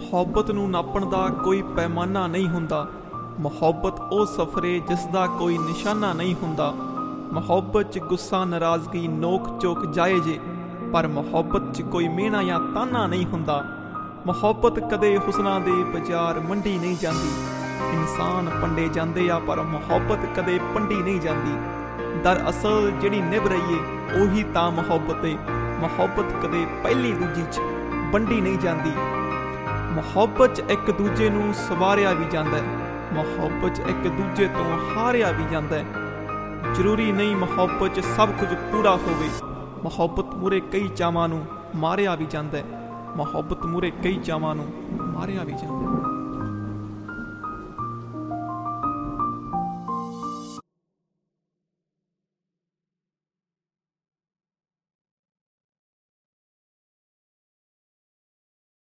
ਮੁਹੱਬਤ ਨੂੰ ਨਾਪਣ ਦਾ ਕੋਈ ਪੈਮਾਨਾ ਨਹੀਂ ਹੁੰਦਾ। ਮੁਹੱਬਤ ਉਹ ਸਫ਼ਰ ਏ ਜਿਸ ਦਾ ਕੋਈ ਨਿਸ਼ਾਨਾ ਨਹੀਂ ਹੁੰਦਾ। ਮੁਹੱਬਤ 'ਚ ਗੁੱਸਾ ਨਾਰਾਜ਼ਗੀ ਨੋਕ ਝੋਕ ਜਾਇਜ਼ ਏ, ਪਰ ਮੁਹੱਬਤ 'ਚ ਕੋਈ ਮਿਹਣਾ ਜਾਂ ਤਾਨਾ ਨਹੀਂ ਹੁੰਦਾ। ਮੁਹੱਬਤ ਕਦੇ ਹੁਸਨਾਂ ਦੇ ਬਾਜ਼ਾਰ ਮੰਡੀ ਨਹੀਂ ਜਾਂਦੀ। ਇਨਸਾਨ ਪੰਡੇ ਜਾਂਦੇ ਆ ਪਰ ਮੁਹੱਬਤ ਕਦੇ ਪੰਡੀ ਨਹੀਂ ਜਾਂਦੀ। ਦਰਅਸਲ ਜਿਹੜੀ ਨਿਭ ਰਹੀ ਏ ਉਹੀ ਤਾਂ ਮੁਹੱਬਤ ਏ। ਮੁਹੱਬਤ ਕਦੇ ਪਹਿਲੀ ਦੂਜੀ 'ਚ ਵੰਡੀ ਨਹੀਂ ਜਾਂਦੀ। ਮੁਹੱਬਤ 'ਚ ਇੱਕ ਦੂਜੇ ਨੂੰ ਸਵਾਰਿਆ ਵੀ ਜਾਂਦਾ ਹੈ। ਮੁਹੱਬਤ 'ਚ ਇੱਕ ਦੂਜੇ ਤੋਂ ਹਾਰਿਆ ਵੀ ਜਾਂਦਾ ਹੈ। ਜ਼ਰੂਰੀ ਨਹੀਂ ਮੁਹੱਬਤ 'ਚ ਸਭ ਕੁਝ ਪੂਰਾ ਹੋਵੇ। ਮੁਹੱਬਤ ਮੂਹਰੇ ਕਈ ਚਾਵਾਂ ਨੂੰ ਮਾਰਿਆ ਵੀ ਜਾਂਦਾ ਹੈ। ਮੁਹੱਬਤ ਮੂਹਰੇ ਕਈ ਚਾਵਾਂ ਨੂੰ ਮਾਰਿਆ ਵੀ ਜਾਂਦਾ ਹੈ।